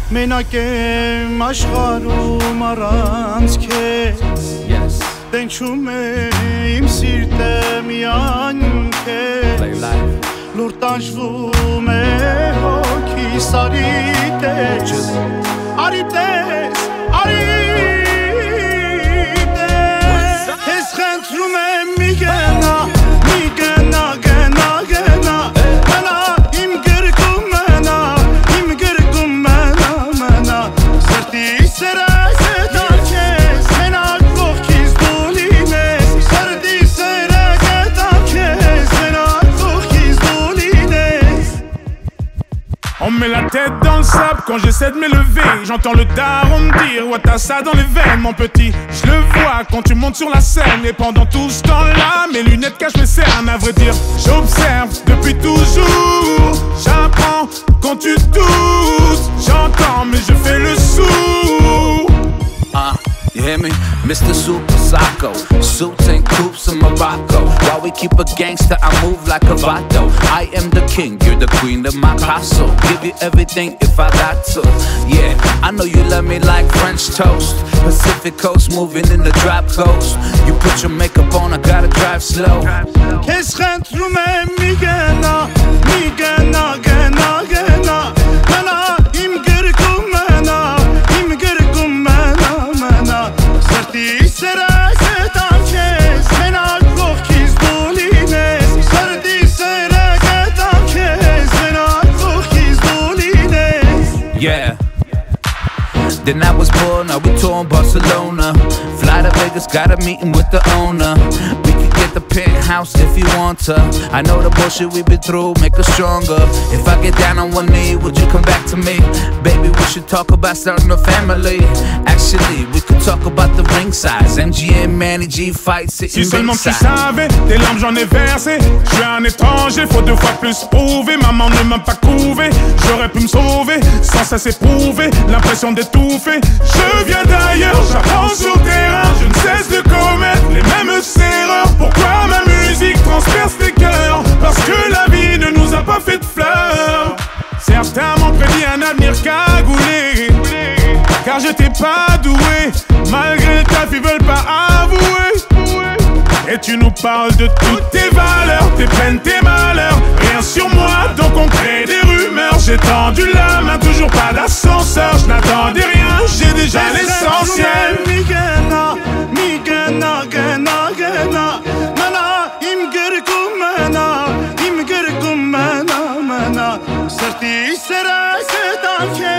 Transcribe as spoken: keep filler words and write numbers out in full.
Մենակ եմ աշխարհում առանց քեզ Տենչում է իմ սիրտը միայն քեզ Լուր տանջվում է հոգիս արի տես Արի տես, արի տես Քեզ խնդրում եմ մի գնա, մի գնա, գնա, գնա Մնա իմ գրկում մնա, իմ գրկում մնա, մնա Սրտի սերը զետա քեզ, մենակ կողքիս դու լինես Սրտի սերը զետա քեզ, մենակ կողքիս դու լինես On me la tête dans le sable quand j'essaie de m'élever J'entends le daron me dire ouais t'as ça dans les veines mon petit Je le vois quand tu montes sur la scène Et pendant tout ce temps-là mes lunettes cachent mes cernes À vrai dire j'observe depuis toujours J'apprends quand tu tousses J'entends mais je fais le sourd uh, You hear me? Mister Super Psycho Suits and coops in Morocco While we keep a gangster I move like a vato I am the king, you're the queen of my castle Give you everything if I got to Yeah, I know you love me like French toast Pacific coast moving in the drop coast You put your makeup on, I gotta drive slow Քեզ խնդրում եմ մի գնա, մի գնա, գնա, գնա Մնա իմ գրկում մնա, իմ գրկում մնա, մնա Սրտի սերը զետա քեզ, մենակ կողքիս դու լինես Սրտի սերը զետա քեզ, մենակ կողքիս դու լինես Yeah Then I was born, now we tour in Barcelona Fly to Vegas, got a meeting with the owner We could get the penthouse if you want to I know the bullshit we've been through, make us stronger If I get down on one knee, would you come back to me? Baby, we should talk about starting a family Actually, we could talk about the ring size M G M, Manny G, fight, sitting Si seulement tu ringside. savais, tes larmes j'en ai versé Je suis un étranger, faut deux fois plus prouver Maman ne m'a pas couvé, j'aurais pu me sauver Sans ça s'éprouver, l'impression d'étouffer Je viens d'ailleurs, j'apprends sur le terrain Je ne cesse de commettre les mêmes erreurs Pourquoi ma musique transperce tes cœurs? Parce que la vie ne nous a pas fait de fleurs Certains m'ont prédit un avenir cagoulé Car je t'ai pas doué Malgré le taf ils veulent pas avouer Et tu nous parles de toutes tes valeurs Tes peines, tes malheurs Rien sur moi donc on crée des rumeurs J'ai tendu la main, toujours pas d'ascenseur Je n'attendais rien, j'ai déjà l'essentiel Mi gena, mi gena, gena, gena Mena, im girkum mena Im girkum mena, mena Sırtı sere sedan